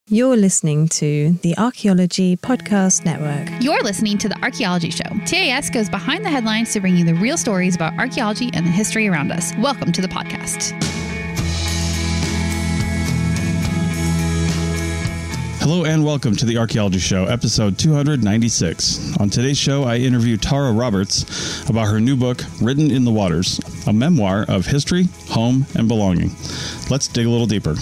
You're listening to the Archaeology Podcast Network. You're listening to The Archaeology Show. TAS goes behind the headlines to bring you the real stories about archaeology and the history around us. Welcome to the podcast. Hello and welcome to The Archaeology Show, episode 296. On today's show, I interview Tara Roberts about her new book, Written in the Waters, a memoir of history, home, and belonging. Let's dig a little deeper.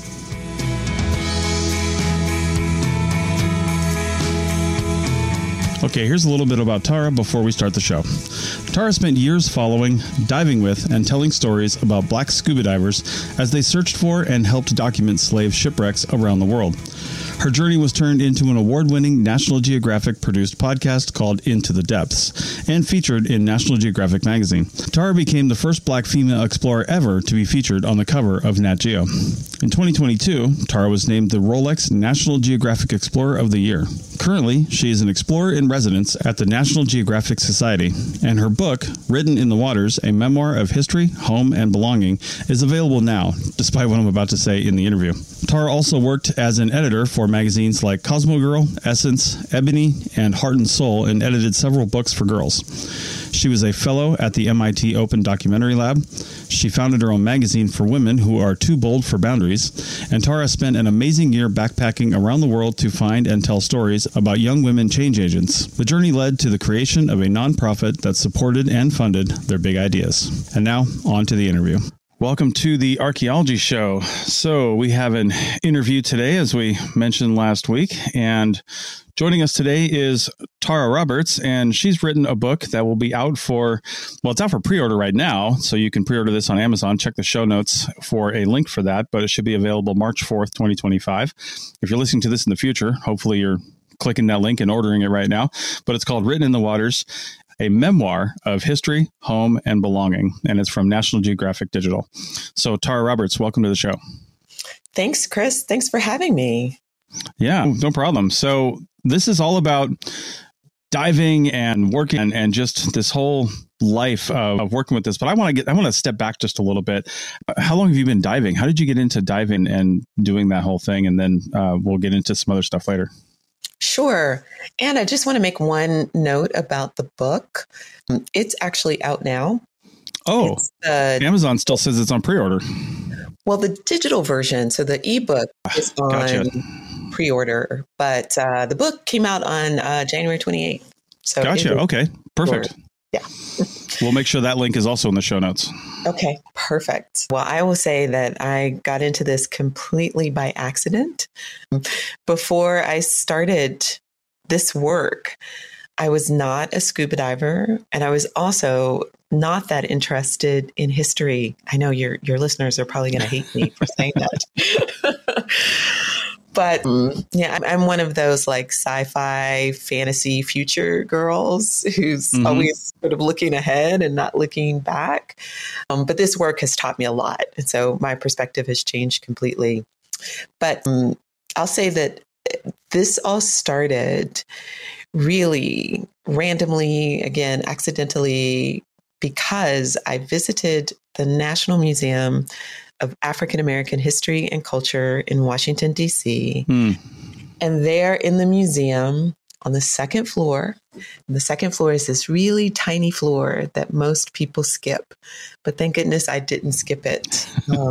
Okay, here's a little bit about Tara before we start the show. Tara spent years following, diving with, and telling stories about black scuba divers as they searched for and helped document slave shipwrecks around the world. Her journey was turned into an award-winning National Geographic-produced podcast called Into the Depths and featured in National Geographic magazine. Tara became the first black female explorer ever to be featured on the cover of Nat Geo. In 2022, Tara was named the Rolex National Geographic Explorer of the Year. Currently, she is an explorer in residence at the National Geographic Society, and her book, Written in the Waters, a memoir of history, home, and belonging, is available now, despite what I'm about to say in the interview. Tara also worked as an editor for magazines like Cosmo Girl, Essence, Ebony, and Heart and Soul, and edited several books for girls. She was a fellow at the MIT Open Documentary Lab. She founded her own magazine for women who are too bold for boundaries, and Tara spent an amazing year backpacking around the world to find and tell stories about young women change agents. The journey led to the creation of a nonprofit that supported and funded their big ideas. And now, on to the interview. Welcome to the Archaeology Show. So we have an interview today, as we mentioned last week, and joining us today is Tara Roberts, and she's written a book that will be out for, well, it's out for pre-order right now, so you can pre-order this on Amazon. Check the show notes for a link for that, but it should be available March 4th, 2025. If you're listening to this in the future, hopefully you're clicking that link and ordering it right now, but it's called Written in the Waters, a memoir of history, home, and belonging, and it's from National Geographic Digital. So, Tara Roberts, welcome to the show. Thanks, Chris. Thanks for having me. Yeah, no problem. So, this is all about diving and working and just this whole life of working with this. But I want to step back just a little bit. How long have you been diving? How did you get into diving and doing that whole thing? And then we'll get into some other stuff later. Sure. And I just want to make one note about the book. It's actually out now. Oh, Amazon still says it's on pre-order. Well, the digital version, so the ebook is on pre-order, but the book came out on January 28th. So gotcha. Okay, perfect. Yeah. We'll make sure that link is also in the show notes. Okay, perfect. Well, I will say that I got into this completely by accident. Before I started this work, I was not a scuba diver, and I was also not that interested in history. I know your listeners are probably going to hate me for saying that. But yeah, I'm one of those like sci-fi fantasy future girls who's always sort of looking ahead and not looking back. But this work has taught me a lot. And so my perspective has changed completely. But I'll say that this all started really randomly, again, accidentally, because I visited the National Museum of African American History and Culture in Washington, D.C. And there in the museum on the second floor is this really tiny floor that most people skip. But thank goodness I didn't skip it.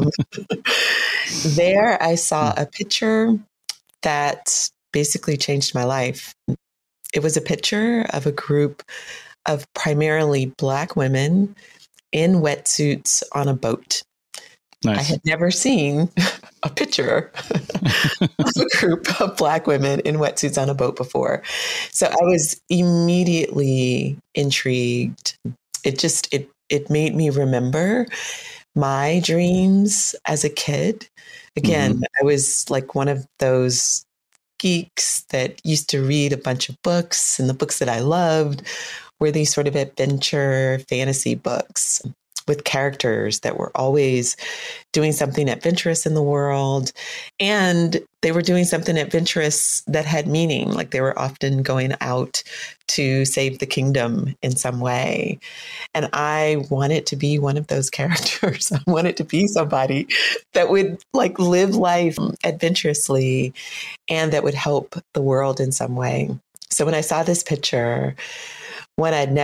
There I saw a picture that basically changed my life. It was a picture of a group of primarily Black women in wetsuits on a boat. Nice. I had never seen a picture of a group of Black women in wetsuits on a boat before. So I was immediately intrigued. It made me remember my dreams as a kid. Again, I was like one of those geeks that used to read a bunch of books, and the books that I loved were these sort of adventure fantasy books. with characters that were always doing something adventurous in the world. And they were doing something adventurous that had meaning. Like they were often going out to save the kingdom in some way. And I wanted to be one of those characters. I wanted to be somebody that would like live life adventurously and that would help the world in some way. So when I saw this picture, when I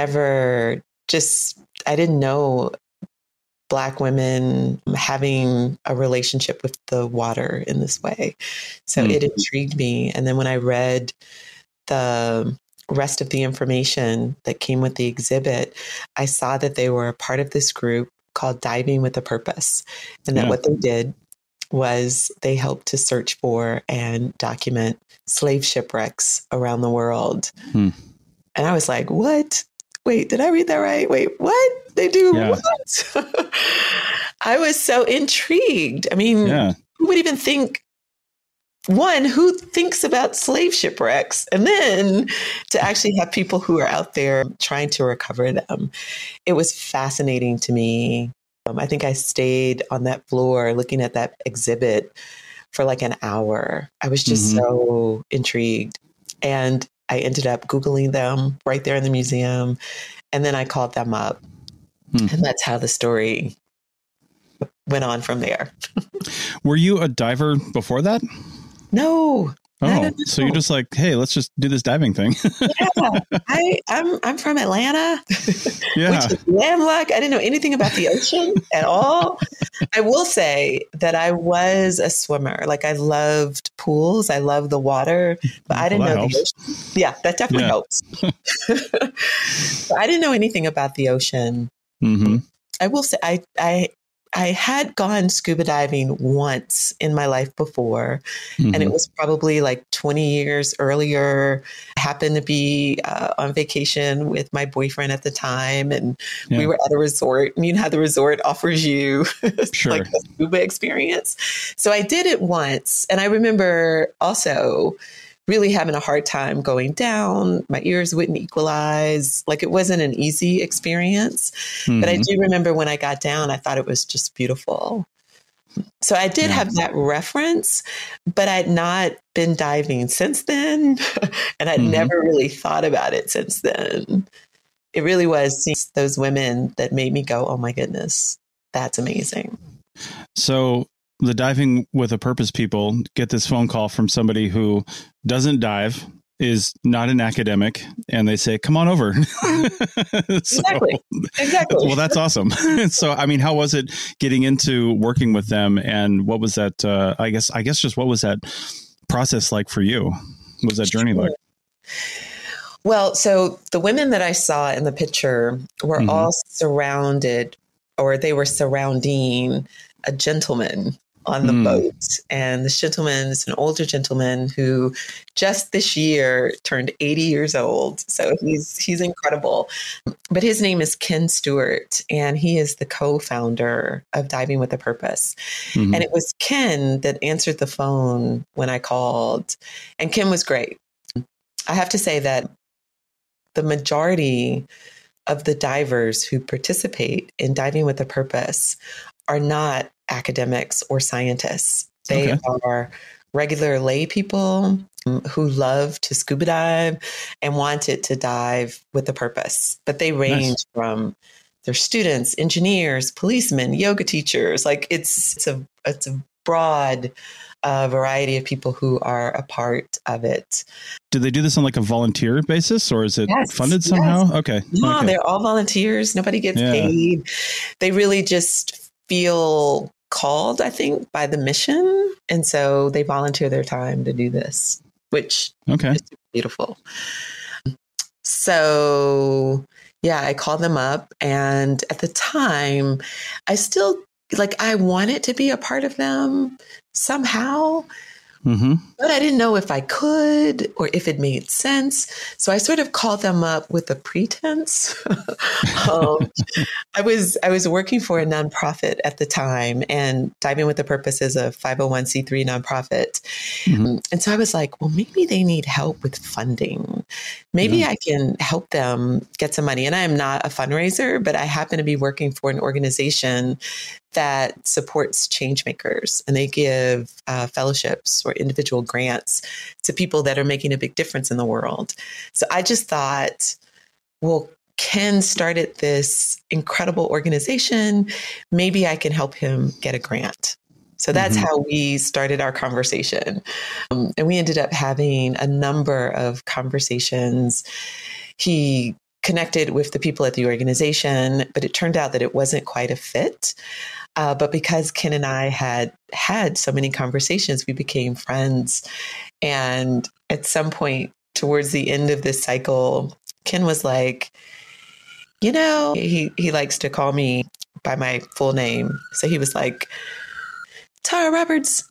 didn't know Black women having a relationship with the water in this way. So it intrigued me. And then when I read the rest of the information that came with the exhibit, I saw that they were a part of this group called Diving with a Purpose. And that what they did was they helped to search for and document slave shipwrecks around the world. And I was like, what? Wait, did I read that right? Wait, what? They do what? I was so intrigued. I mean, who would even think, who thinks about slave shipwrecks? And then to actually have people who are out there trying to recover them. It was fascinating to me. I think I stayed on that floor looking at that exhibit for like an hour. I was just so intrigued. And I ended up Googling them right there in the museum. And then I called them up. And that's how the story went on from there. Were you a diver before that? No. Oh, so you're just like, hey, let's just do this diving thing. I'm from Atlanta, Yeah. which is landlocked. I didn't know anything about the ocean at all. I will say that I was a swimmer. Like I loved pools. I loved the water, but I didn't know the ocean. Yeah, that definitely helps. But I didn't know anything about the ocean. I will say I had gone scuba diving once in my life before, and it was probably like 20 years earlier. I happened to be on vacation with my boyfriend at the time, and we were at a resort, and you know how the resort offers you like a scuba experience. So I did it once, and I remember also really having a hard time going down. My ears wouldn't equalize. Like it wasn't an easy experience. But I do remember when I got down, I thought it was just beautiful. So I did have that reference, but I'd not been diving since then. And I'd never really thought about it since then. It really was seeing those women that made me go, oh my goodness, that's amazing. So the Diving with a Purpose people get this phone call from somebody who doesn't dive, is not an academic, and they say, come on over. Exactly. Well, that's awesome. So, I mean, how was it getting into working with them, and what was that, I guess just what was that process like for you? What was that journey like? Well, so the women that I saw in the picture were all surrounded, or they were surrounding a gentleman on the boat. And this gentleman is an older gentleman who just this year turned 80 years old. So he's incredible. But his name is Ken Stewart, and he is the co-founder of Diving with a Purpose. And it was Ken that answered the phone when I called. And Ken was great. I have to say that the majority of the divers who participate in Diving with a Purpose are not academics or scientists. They are regular lay people who love to scuba dive and wanted to dive with a purpose. But they range from their students, engineers, policemen, yoga teachers. Like it's a broad variety of people who are a part of it. Do they do this on like a volunteer basis, or is it funded somehow? Okay. No, they're all volunteers. Nobody gets paid. They really just feel called, I think, by the mission. And so they volunteer their time to do this, which is beautiful. So, I called them up. And at the time, I still, I wanted to be a part of them somehow. But I didn't know if I could or if it made sense. So I sort of called them up with a pretense. I was working for a nonprofit at the time, and Diving with a Purpose is a 501c3 nonprofit. And so I was like, well, maybe they need help with funding. Maybe I can help them get some money. And I am not a fundraiser, but I happen to be working for an organization that supports change makers, and they give fellowships or individual grants to people that are making a big difference in the world. So I just thought, well, Ken started this incredible organization. Maybe I can help him get a grant. So that's how we started our conversation. And we ended up having a number of conversations. He connected with the people at the organization, but it turned out that it wasn't quite a fit. But because Ken and I had so many conversations, we became friends. And at some point towards the end of this cycle, Ken was like, you know, he likes to call me by my full name. So he was like, Tara Roberts,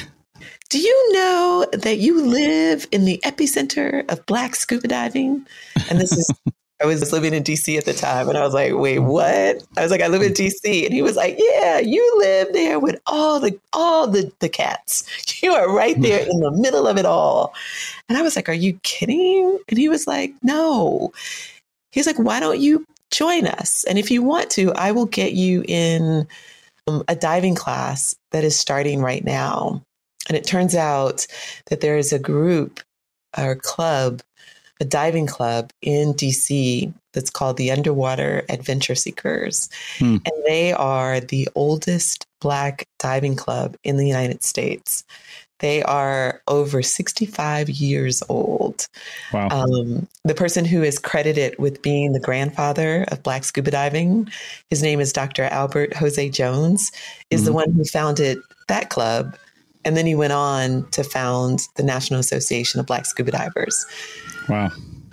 do you know that you live in the epicenter of Black scuba diving? And I was living in DC at the time, and I was like, wait, what? I was like, I live in DC. And he was like, yeah, you live there with all the cats. You are right there in the middle of it all. And I was like, are you kidding? And he was like, no. He's like, why don't you join us? And if you want to, I will get you in a diving class that is starting right now. And it turns out that there is a group or club, a diving club in DC that's called the Underwater Adventure Seekers. And they are the oldest Black diving club in the United States. They are over 65 years old. Wow. The person who is credited with being the grandfather of Black scuba diving, his name is Dr. Albert Jose Jones, is the one who founded that club. And then he went on to found the National Association of Black Scuba Divers. Wow.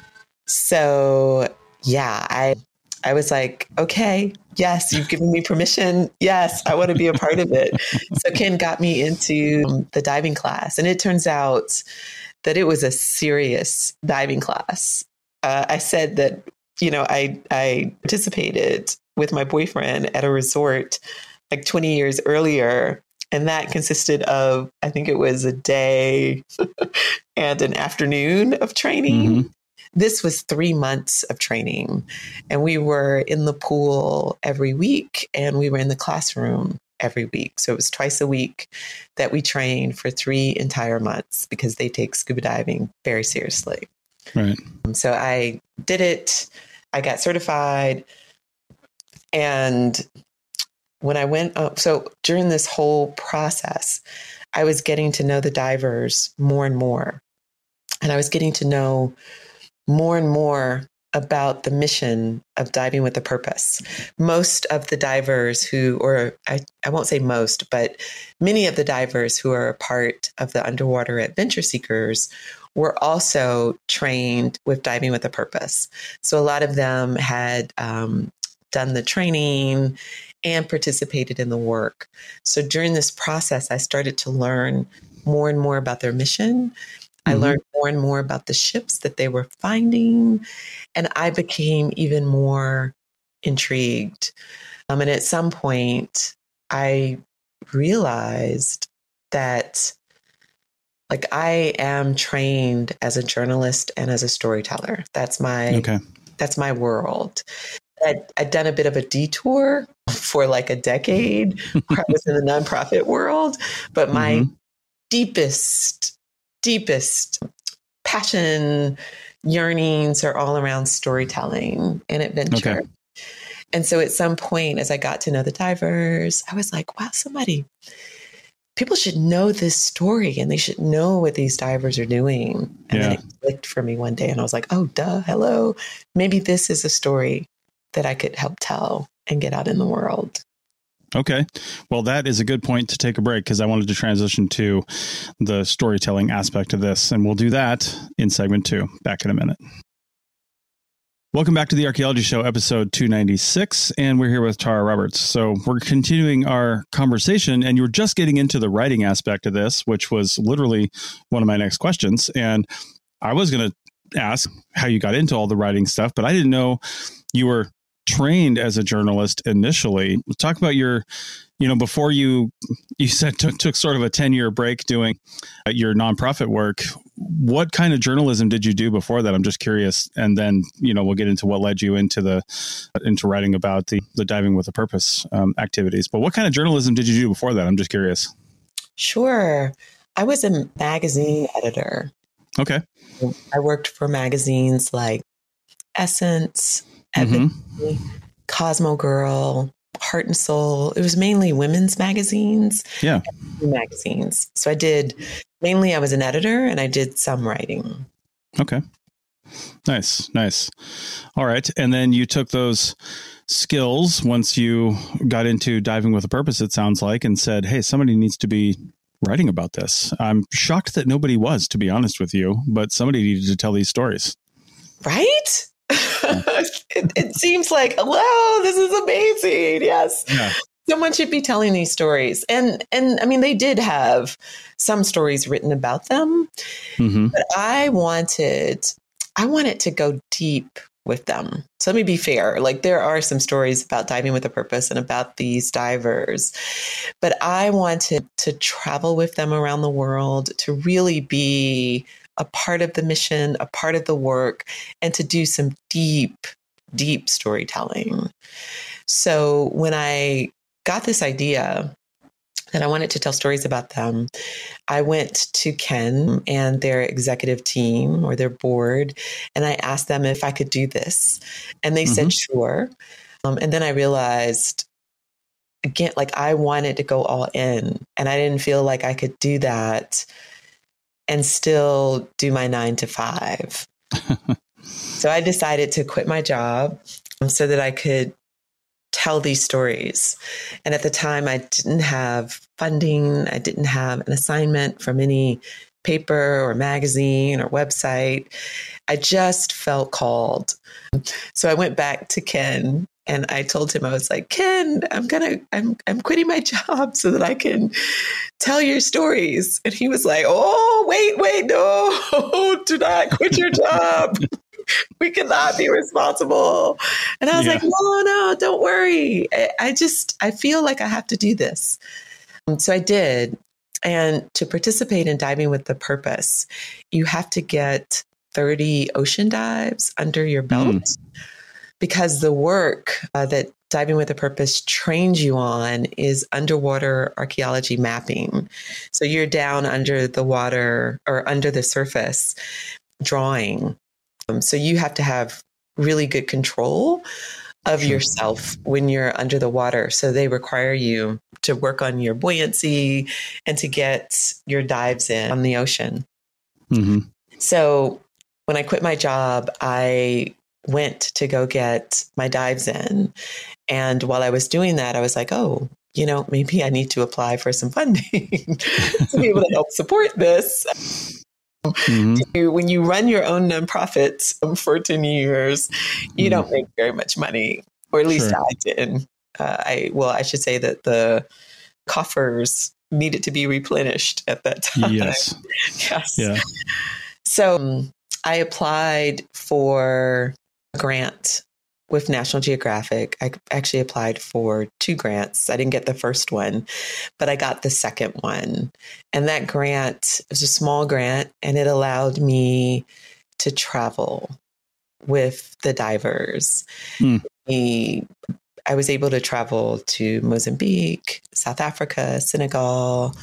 So, yeah, I was like, okay, yes, you've given me permission. Yes, I want to be a part of it. So Ken got me into the diving class. And it turns out that it was a serious diving class. I said that, you know, I participated with my boyfriend at a resort like 20 years earlier. And that consisted of, I think it was a day and an afternoon of training. This was 3 months of training, and we were in the pool every week, and we were in the classroom every week. So it was twice a week that we trained for 3 entire months, because they take scuba diving very seriously. Right. So I did it. I got certified. And when I went up, so during this whole process, I was getting to know the divers more and more. And I was getting to know more and more about the mission of Diving with a Purpose. Most of the divers who, or I won't say most, but many of the divers who are a part of the Underwater Adventure Seekers were also trained with Diving with a Purpose. So a lot of them had done the training and participated in the work. So during this process, I started to learn more and more about their mission. I learned more and more about the ships that they were finding, and I became even more intrigued. And at some point, I realized that, like, I am trained as a journalist and as a storyteller. That's my world. I'd done a bit of a detour for like a decade where I was in the nonprofit world, but my deepest passion, yearnings are all around storytelling and adventure. Okay. And so at some point, as I got to know the divers, I was like, wow, people should know this story, and they should know what these divers are doing. And then it clicked for me one day, and I was like, oh, duh, hello. Maybe this is a story that I could help tell and get out in the world. Okay. Well, that is a good point to take a break, because I wanted to transition to the storytelling aspect of this, and we'll do that in segment 2. Back in a minute. Welcome back to the Archaeology Show, episode 296, and we're here with Tara Roberts. So we're continuing our conversation, and you were just getting into the writing aspect of this, which was literally one of my next questions. And I was going to ask how you got into all the writing stuff, but I didn't know you were trained as a journalist initially. Talk about your, before you said took sort of a 10-year break doing your nonprofit work. What kind of journalism did you do before that? I'm just curious. And then, we'll get into what led you into writing about the Diving with a Purpose activities. But what kind of journalism did you do before that? I'm just curious. Sure. I was a magazine editor. Okay. I worked for magazines like Essence, Ebony, Cosmo Girl, Heart and Soul. It was mainly women's magazines. Yeah. Magazines. So I was an editor and I did some writing. Okay. Nice. All right. And then you took those skills once you got into Diving with a Purpose, it sounds like, and said, hey, somebody needs to be writing about this. I'm shocked that nobody was, to be honest with you, but somebody needed to tell these stories. Right? It seems like, hello, this is amazing. Yes. Yeah. Someone should be telling these stories. And I mean, they did have some stories written about them, but I wanted to go deep with them. So let me be fair. Like, there are some stories about Diving with a Purpose and about these divers, but I wanted to travel with them around the world, to really be a part of the mission, a part of the work, and to do some deep storytelling. So when I got this idea that I wanted to tell stories about them, I went to Ken and their executive team or their board, and I asked them if I could do this. And they said, sure. And then I realized, again, like, I wanted to go all in, and I didn't feel like I could do that and still do my 9 to 5. So I decided to quit my job so that I could tell these stories. And at the time, I didn't have funding. I didn't have an assignment from any paper or magazine or website. I just felt called. So I went back to Ken and I told him, I was like, Ken, I'm quitting my job so that I can tell your stories. And he was like, oh, wait, no, do not quit your job. We cannot be responsible. And I was like, no, don't worry. I feel like I have to do this. So I did. And to participate in Diving with a Purpose, you have to get 30 ocean dives under your belt, because the work that Diving with a Purpose trains you on is underwater archaeology mapping. So you're down under the water or under the surface drawing. So you have to have really good control of yourself when you're under the water. So they require you to work on your buoyancy and to get your dives in on the ocean. So when I quit my job, I went to go get my dives in. And while I was doing that, I was like, oh, maybe I need to apply for some funding to be able to help support this. When you run your own nonprofit for 10 years, you don't make very much money, or at least I didn't. I should say that the coffers needed to be replenished at that time. Yes. Yeah. So I applied for a grant with National Geographic. I actually applied for 2 grants. I didn't get the first one, but I got the second one. And that grant was a small grant, and it allowed me to travel with the divers. I was able to travel to Mozambique, South Africa, Senegal,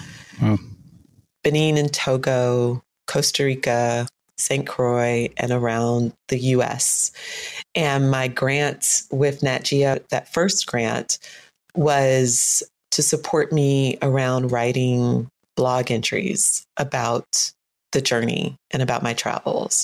Benin and Togo, Costa Rica, St. Croix, and around the U.S. And my grant with Nat Geo, that first grant, was to support me around writing blog entries about the journey and about my travels.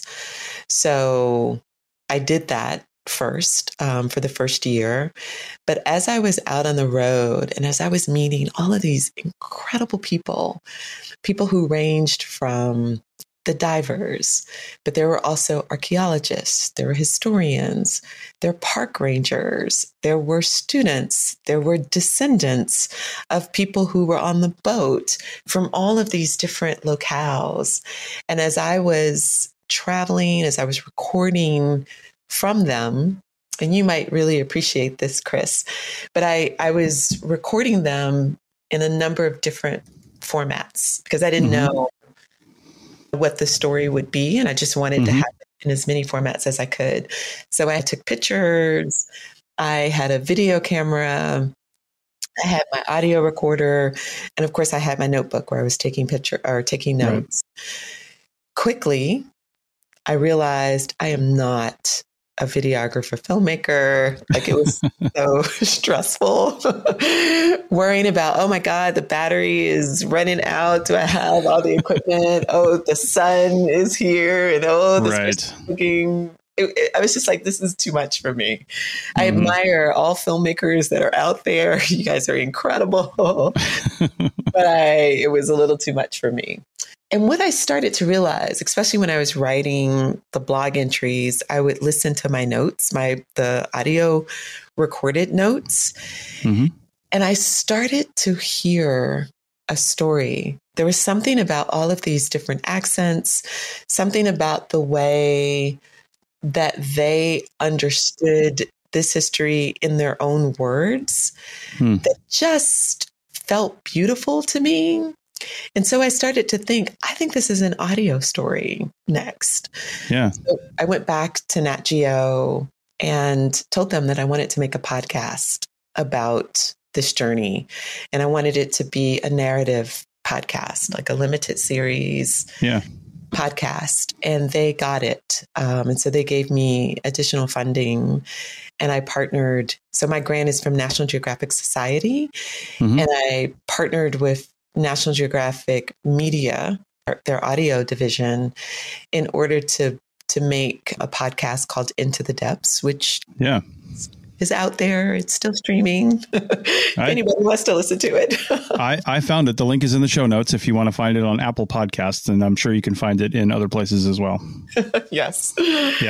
So I did that first for the first year. But as I was out on the road and as I was meeting all of these incredible people who ranged from the divers, but there were also archaeologists, there were historians, there were park rangers, there were students, there were descendants of people who were on the boat from all of these different locales. And as I was traveling, as I was recording from them, and you might really appreciate this, Chris, but I was recording them in a number of different formats because I didn't know what the story would be. And I just wanted to have it in as many formats as I could. So I took pictures. I had a video camera. I had my audio recorder. And of course, I had my notebook where I was taking notes. Right. Quickly, I realized I am not a videographer filmmaker. Like, it was so stressful worrying about, oh my God, the battery is running out. Do I have all the equipment? Oh, the sun is here. And this looking. I was just like, this is too much for me. I admire all filmmakers that are out there. You guys are incredible. But it was a little too much for me. And what I started to realize, especially when I was writing the blog entries, I would listen to my notes, the audio recorded notes. And I started to hear a story. There was something about all of these different accents, something about the way that they understood this history in their own words that just felt beautiful to me. And so I started to think, I think this is an audio story next. Yeah. So I went back to Nat Geo and told them that I wanted to make a podcast about this journey. And I wanted it to be a narrative podcast, like a limited series podcast. And they got it. And so they gave me additional funding and I partnered. So my grant is from National Geographic Society. And I partnered with National Geographic Media, their audio division, in order to make a podcast called Into the Depths, which is out there. It's still streaming. If anybody wants to listen to it. I found it. The link is in the show notes if you want to find it on Apple Podcasts, and I'm sure you can find it in other places as well. Yes. Yeah.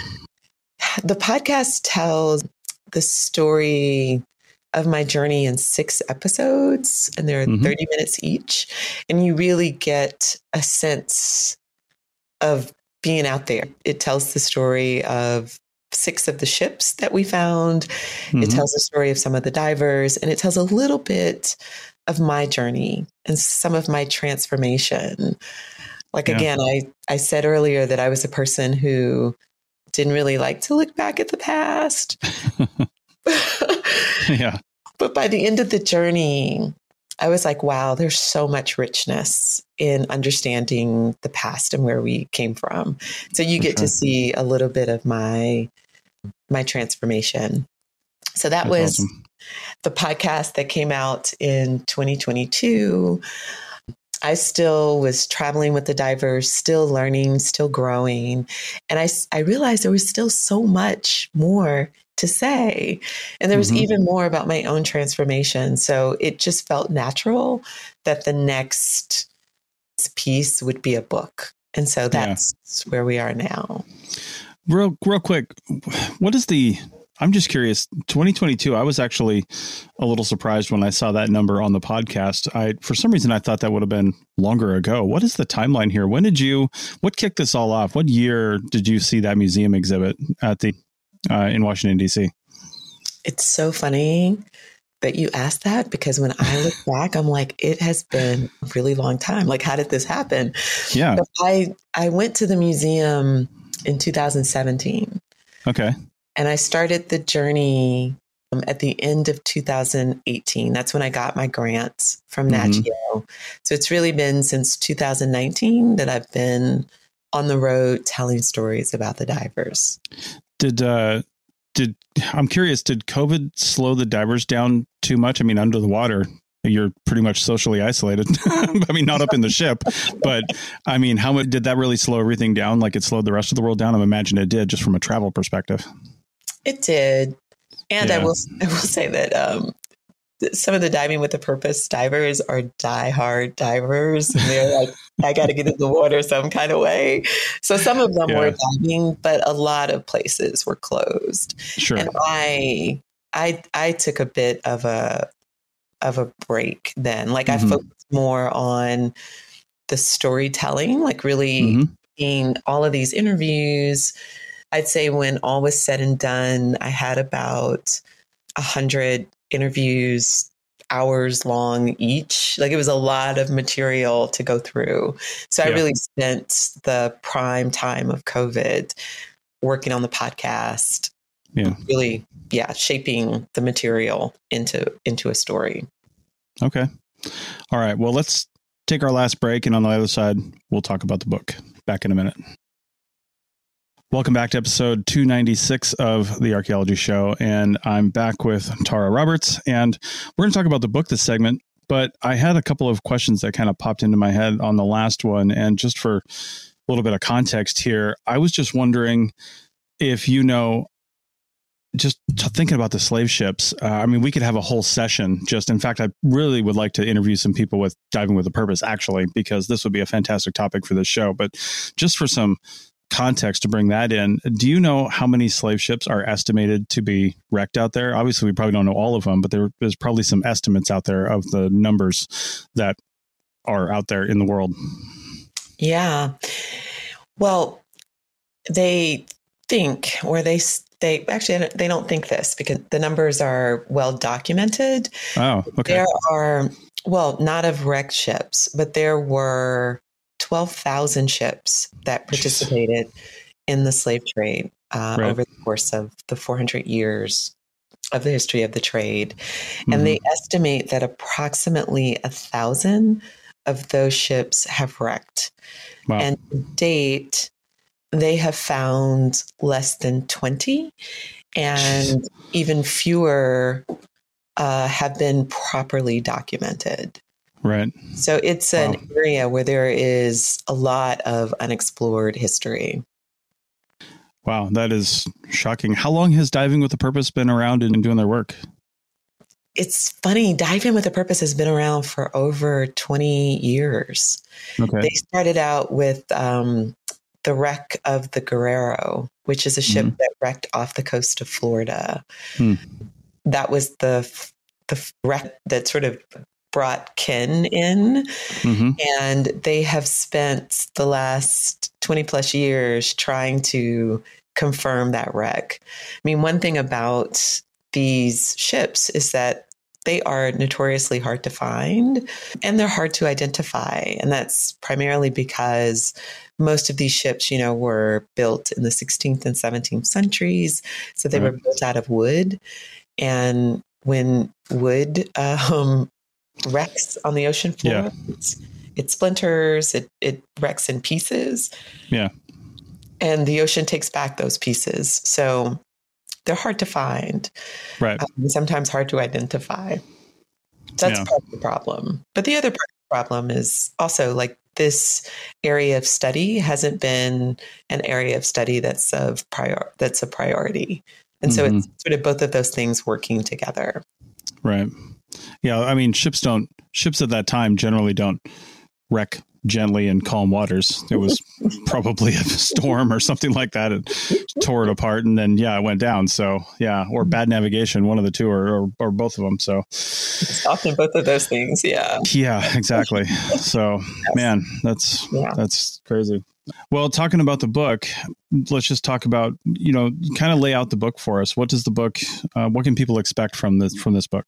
The podcast tells the story of my journey in 6 episodes, and they're 30 minutes each. And you really get a sense of being out there. It tells the story of 6 of the ships that we found. It tells the story of some of the divers, and it tells a little bit of my journey and some of my transformation. Like, again, I said earlier that I was a person who didn't really like to look back at the past. But by the end of the journey, I was like, wow, there's so much richness in understanding the past and where we came from. So you get to see a little bit of my transformation. So that's was awesome. The podcast that came out in 2022. I still was traveling with the divers, still learning, still growing. And I realized there was still so much more to say. And there was even more about my own transformation. So it just felt natural that the next piece would be a book. And so that's where we are now. Real quick, I'm just curious, 2022, I was actually a little surprised when I saw that number on the podcast. For some reason, I thought that would have been longer ago. What is the timeline here? What kicked this all off? What year did you see that museum exhibit at in Washington, D.C.? It's so funny that you asked that, because when I look back, I'm like, it has been a really long time. Like, how did this happen? Yeah. But I went to the museum in 2017. Okay. And I started the journey at the end of 2018. That's when I got my grants from Nat Geo. So it's really been since 2019 that I've been on the road telling stories about the divers. I'm curious, did COVID slow the divers down too much? I mean, under the water, you're pretty much socially isolated. I mean, not up in the ship, but I mean, how much did that really slow everything down? Like it slowed the rest of the world down? I imagine it did, just from a travel perspective. It did. And I will say that some of the Diving with a Purpose divers are diehard divers. And they're like, I got to get in the water some kind of way. So some of them were diving, but a lot of places were closed. Sure. And I took a bit of a break then. Like I focused more on the storytelling, like really being all of these interviews. I'd say when all was said and done, I had about 100 interviews, hours long each. Like, it was a lot of material to go through. So I really spent the prime time of COVID working on the podcast. Really, shaping the material into a story. Okay. All right. Well, let's take our last break, and on the other side, we'll talk about the book. Back in a minute. Welcome back to episode 296 of The Archaeology Show, and I'm back with Tara Roberts, and we're going to talk about the book this segment, but I had a couple of questions that kind of popped into my head on the last one, and just for a little bit of context here, I was just wondering if just thinking about the slave ships, I mean, we could have a whole session. In fact, I really would like to interview some people with Diving with a Purpose, actually, because this would be a fantastic topic for this show. But just for some context to bring that in, do you know how many slave ships are estimated to be wrecked out there? Obviously, we probably don't know all of them, but there's probably some estimates out there of the numbers that are out there in the world. Yeah. Well, they think, or they don't think this, because the numbers are well documented. Oh, okay. There are, not of wrecked ships, but there were 12,000 ships that participated in the slave trade over the course of the 400 years of the history of the trade. And they estimate that approximately 1,000 of those ships have wrecked. Wow. And to date, they have found less than 20, and even fewer have been properly documented. Right. So it's an area where there is a lot of unexplored history. Wow, that is shocking. How long has Diving with a Purpose been around and doing their work? It's funny. Diving with a Purpose has been around for over 20 years. Okay. They started out with the wreck of the Guerrero, which is a ship that wrecked off the coast of Florida. That was the wreck that sort of brought Ken in. And they have spent the last 20 plus years trying to confirm that wreck. I mean, one thing about these ships is that they are notoriously hard to find, and they're hard to identify. And that's primarily because most of these ships, were built in the 16th and 17th centuries. So they were built out of wood. And when wood wrecks on the ocean floor, it splinters, it wrecks in pieces. Yeah. And the ocean takes back those pieces. So they're hard to find. Right. Sometimes hard to identify. That's part of the problem. But the other part of the problem is also, like, this area of study hasn't been an area of study that's a priority. And so it's sort of both of those things working together. Right. Yeah. I mean, ships at that time generally don't wreck gently in calm waters. It was probably a storm or something like that. It tore it apart, and then it went down. So or bad navigation, one of the two, or both of them. So it's often both of those things. Yeah, exactly. So man, that's crazy. Well, talking about the book, let's just talk about, kind of lay out the book for us. What does the book, what can people expect from this book?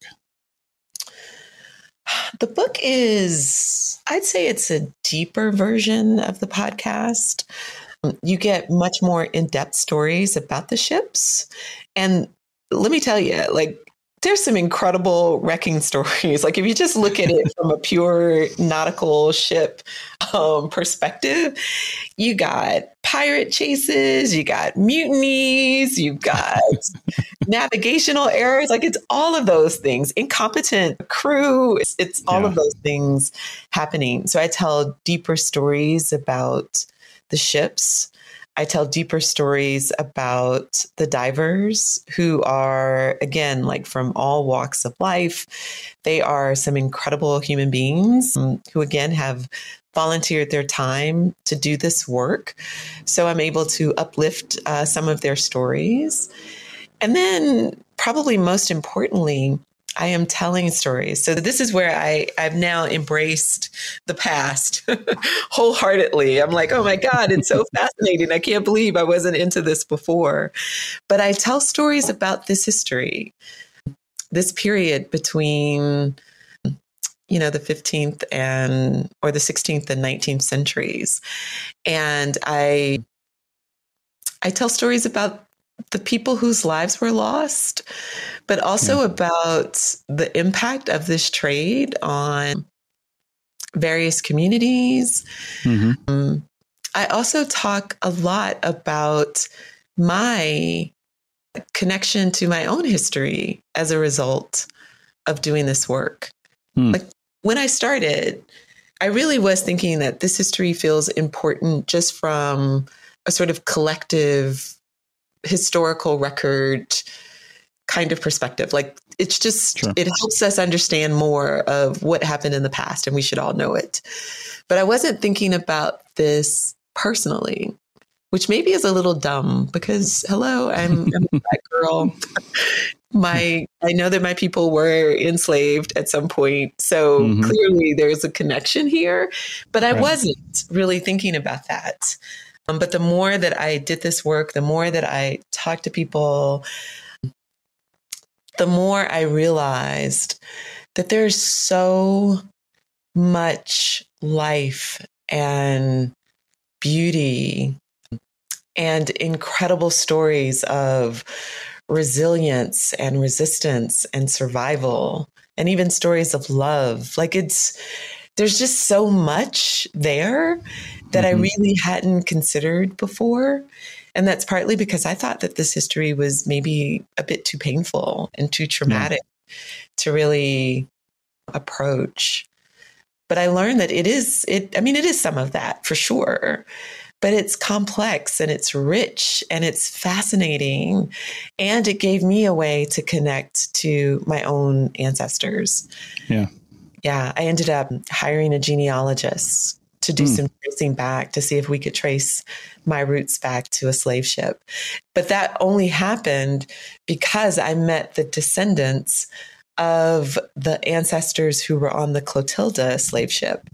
The book is, I'd say it's a deeper version of the podcast. You get much more in-depth stories about the ships. And let me tell you, like, there's some incredible wrecking stories. Like, if you just look at it from a pure nautical ship perspective, you got pirate chases, you got mutinies, you got navigational errors. Like, it's all of those things. Incompetent crew. It's all of those things happening. So I tell deeper stories about the ships. I tell deeper stories about the divers, who are, again, like, from all walks of life. They are some incredible human beings who, again, have volunteered their time to do this work. So I'm able to uplift some of their stories. And then, probably most importantly, I am telling stories. So this is where I've now embraced the past wholeheartedly. I'm like, oh my God, it's so fascinating. I can't believe I wasn't into this before. But I tell stories about this history, this period between, the 15th or the 16th and 19th centuries. And I tell stories about the people whose lives were lost, but also about the impact of this trade on various communities. Mm-hmm. I also talk a lot about my connection to my own history as a result of doing this work. Like when I started, I really was thinking that this history feels important just from a sort of collective historical record kind of perspective. Like it's just, It helps us understand more of what happened in the past and we should all know it. But I wasn't thinking about this personally, which maybe is a little dumb because hello, I'm a Black girl. I know that my people were enslaved at some point. So clearly there's a connection here, but I wasn't really thinking about that. But the more that I did this work, the more that I talked to people, the more I realized that there's so much life and beauty and incredible stories of resilience and resistance and survival, and even stories of love. Like there's just so much there that I really hadn't considered before. And that's partly because I thought that this history was maybe a bit too painful and too traumatic to really approach. But I learned that it is some of that for sure, but it's complex and it's rich and it's fascinating. And it gave me a way to connect to my own ancestors. Yeah. Yeah. I ended up hiring a genealogist to do some tracing back to see if we could trace my roots back to a slave ship. But that only happened because I met the descendants of the ancestors who were on the Clotilda slave ship.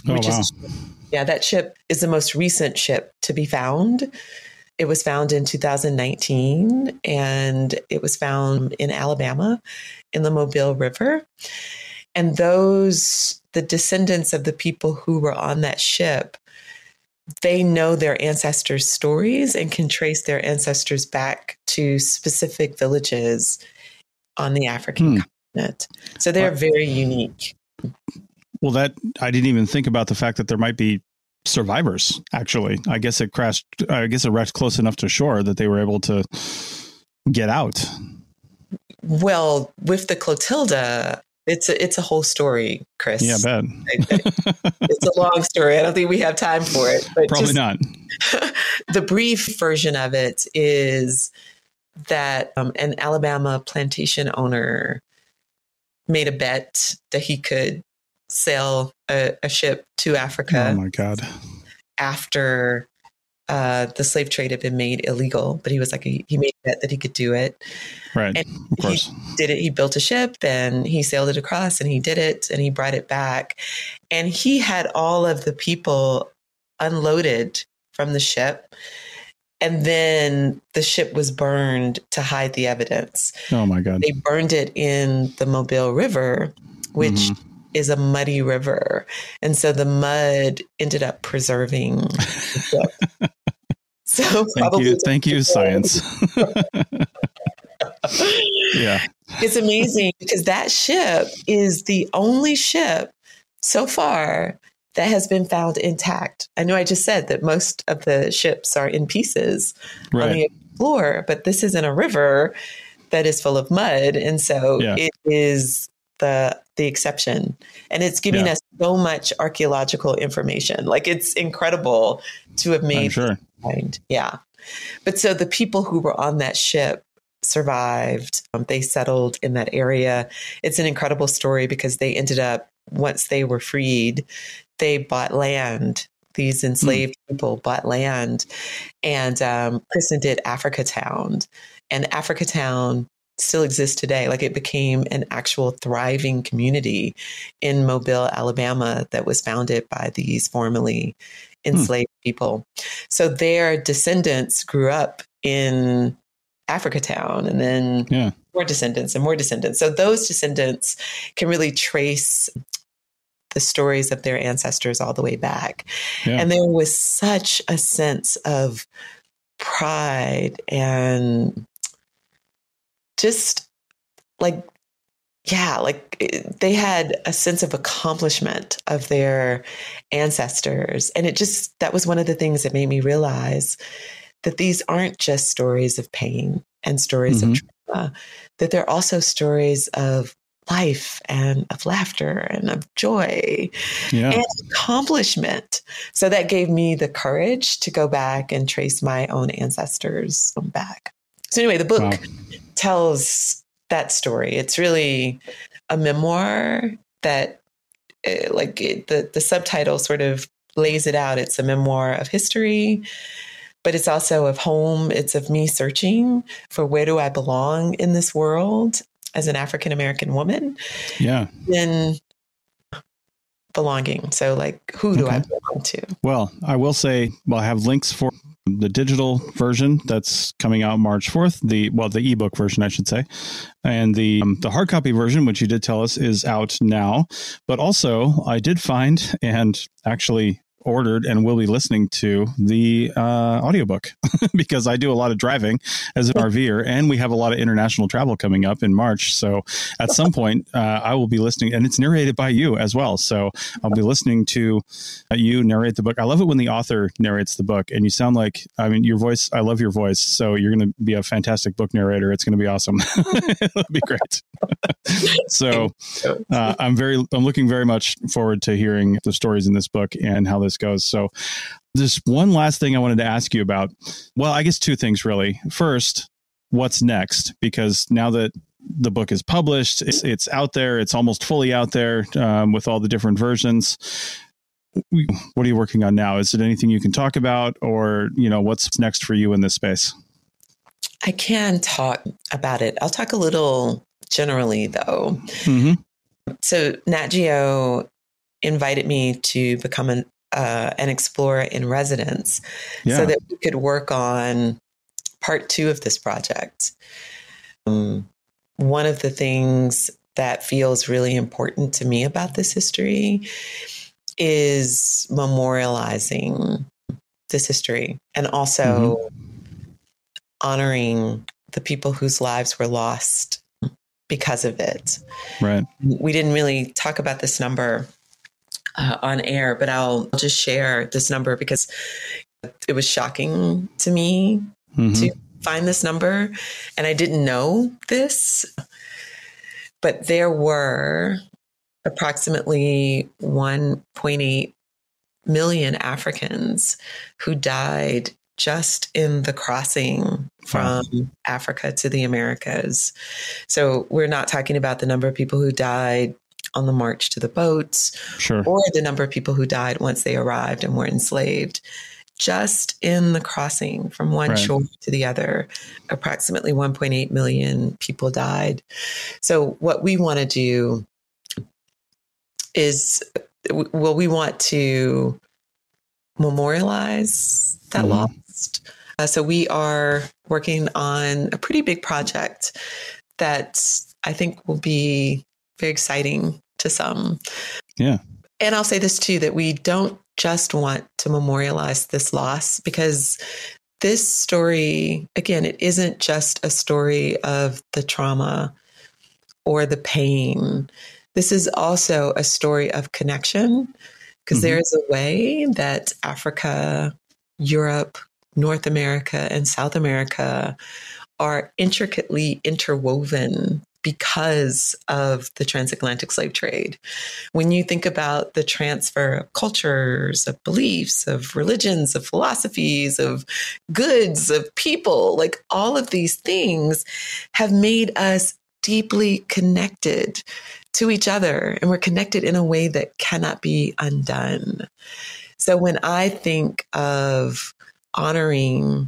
That ship is the most recent ship to be found. It was found in 2019, and it was found in Alabama in the Mobile River. And the descendants of the people who were on that ship, they know their ancestors' stories and can trace their ancestors back to specific villages on the African continent. So they're very unique. Well, I didn't even think about the fact that there might be survivors, actually. I guess it wrecked close enough to shore that they were able to get out. Well, with the Clotilda, it's a whole story, Chris. Yeah, I bet. It's a long story. I don't think we have time for it. But probably not. The brief version of it is that an Alabama plantation owner made a bet that he could sail a ship to Africa. Oh my God. After the slave trade had been made illegal, but he was like, he made a bet that he could do it. Right. And of course. He did it. He built a ship and he sailed it across and he did it and he brought it back. And he had all of the people unloaded from the ship. And then the ship was burned to hide the evidence. Oh my God. They burned it in the Mobile River, which is a muddy river. And so the mud ended up preserving the ship. So thank you, science. Yeah. It's amazing because that ship is the only ship so far that has been found intact. I know I just said that most of the ships are in pieces on the floor, but this is in a river that is full of mud. And so it is the exception. And it's giving us so much archaeological information. Like it's incredible to have made. I'm sure. Yeah. But so the people who were on that ship survived. They settled in that area. It's an incredible story because they ended up, once they were freed, they bought land. These enslaved people bought land and christened it Africatown. And Africatown still exists today. Like it became an actual thriving community in Mobile, Alabama, that was founded by these formerly enslaved people. So their descendants grew up in Africatown, and then more descendants and more descendants. So those descendants can really trace the stories of their ancestors all the way back. Yeah. And there was such a sense of pride and just like, they had a sense of accomplishment of their ancestors. And that was one of the things that made me realize that these aren't just stories of pain and stories of trauma, that they're also stories of life and of laughter and of joy and accomplishment. So that gave me the courage to go back and trace my own ancestors back. So anyway, the book tells that story. It's really a memoir that the subtitle sort of lays it out. It's a memoir of history, but it's also of home. It's of me searching for where do I belong in this world as an African-American woman. Yeah. Then belonging. So who do I belong to? Well, I will say, I have links for the digital version that's coming out March 4th, the ebook version, I should say. And the hard copy version, which you did tell us is out now. But also I did find and actually ordered and will be listening to the audiobook because I do a lot of driving as an RVer, and we have a lot of international travel coming up in March. So at some point I will be listening, and it's narrated by you as well. So I'll be listening to you narrate the book. I love it when the author narrates the book, and you sound like, your voice, I love your voice. So you're going to be a fantastic book narrator. It's going to be awesome. It'll be great. So I'm looking very much forward to hearing the stories in this book and how this goes. So there's one last thing I wanted to ask you about. Well, I guess two things really. First, what's next? Because now that the book is published, it's out there, it's almost fully out there with all the different versions. What are you working on now? Is it anything you can talk about, or, what's next for you in this space? I can talk about it. I'll talk a little generally though. So Nat Geo invited me to become an explorer in residence so that we could work on part 2 of this project. One of the things that feels really important to me about this history is memorializing this history and also honoring the people whose lives were lost because of it. Right. We didn't really talk about this number on air, but I'll just share this number because it was shocking to me to find this number. And I didn't know this, but there were approximately 1.8 million Africans who died just in the crossing from Africa to the Americas. So we're not talking about the number of people who died on the march to the boats, or the number of people who died once they arrived and were enslaved. Just in the crossing from one shore to the other, approximately 1.8 million people died. So what we want to do is, we want to memorialize that loss. So we are working on a pretty big project that I think will be very exciting to some. Yeah. And I'll say this too, that we don't just want to memorialize this loss, because this story, again, it isn't just a story of the trauma or the pain. This is also a story of connection, because there is a way that Africa, Europe, North America, and South America are intricately interwoven because of the transatlantic slave trade. When you think about the transfer of cultures, of beliefs, of religions, of philosophies, of goods, of people, all of these things have made us deeply connected to each other, and we're connected in a way that cannot be undone. So when I think of honoring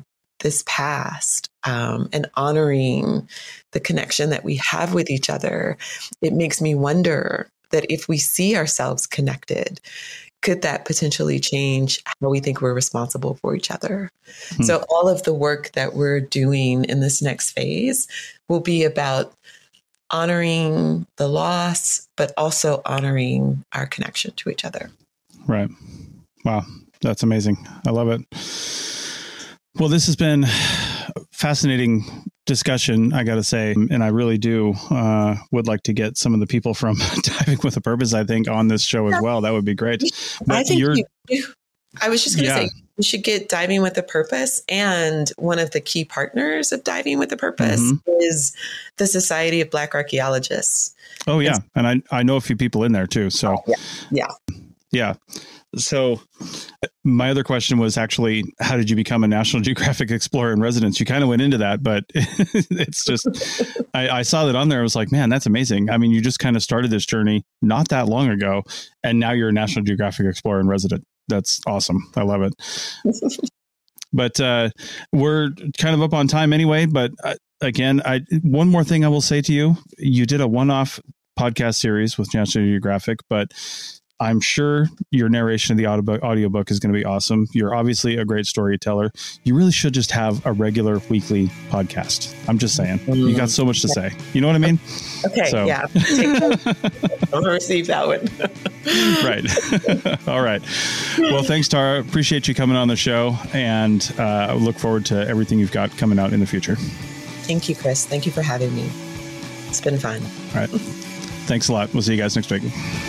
this past and honoring the connection that we have with each other, it makes me wonder that if we see ourselves connected, could that potentially change how we think we're responsible for each other? So all of the work that we're doing in this next phase will be about honoring the loss, but also honoring our connection to each other. Right. Wow. That's amazing. I love it. Well, this has been fascinating discussion, I got to say, and I really do would like to get some of the people from Diving with a Purpose, I think, on this show as well. That would be great. But I think I was just going to say, we should get Diving with a Purpose, and one of the key partners of Diving with a Purpose is the Society of Black Archaeologists. Oh, yeah. And I know a few people in there too. So yeah. So my other question was actually, how did you become a National Geographic Explorer in Residence? You kind of went into that, but it's just, I saw that on there. I was like, man, that's amazing. I mean, you just kind of started this journey not that long ago, and now you're a National Geographic Explorer in Residence. That's awesome. I love it. But we're kind of up on time anyway. But again, one more thing I will say to you, you did a one-off podcast series with National Geographic, but I'm sure your narration of the audiobook is going to be awesome. You're obviously a great storyteller. You really should just have a regular weekly podcast. I'm just saying. You got so much to say. You know what I mean? Okay. So. Yeah. I'm going to receive that one. Right. All right. Well, thanks, Tara. Appreciate you coming on the show, and I look forward to everything you've got coming out in the future. Thank you, Chris. Thank you for having me. It's been fun. All right. Thanks a lot. We'll see you guys next week.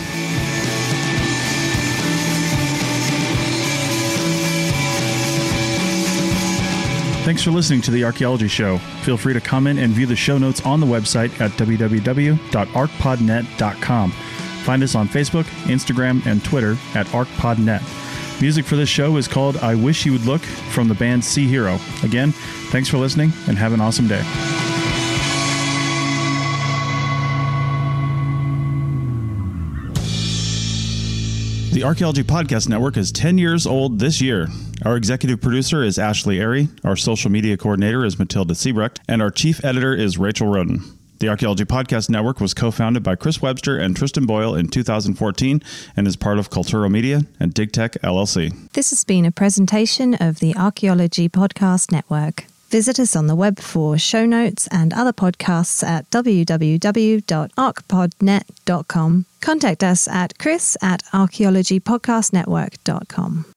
Thanks for listening to The Archaeology Show. Feel free to comment and view the show notes on the website at www.arcpodnet.com. Find us on Facebook, Instagram, and Twitter at ArcPodNet. Music for this show is called I Wish You Would Look from the band Sea Hero. Again, thanks for listening and have an awesome day. The Archaeology Podcast Network is 10 years old this year. Our executive producer is Ashley Airy, our social media coordinator is Matilda Seabrecht, and our chief editor is Rachel Roden. The Archaeology Podcast Network was co-founded by Chris Webster and Tristan Boyle in 2014 and is part of Cultural Media and DigTech LLC. This has been a presentation of the Archaeology Podcast Network. Visit us on the web for show notes and other podcasts at www.arcpodnet.com. Contact us at chris@archaeologypodcastnetwork.com.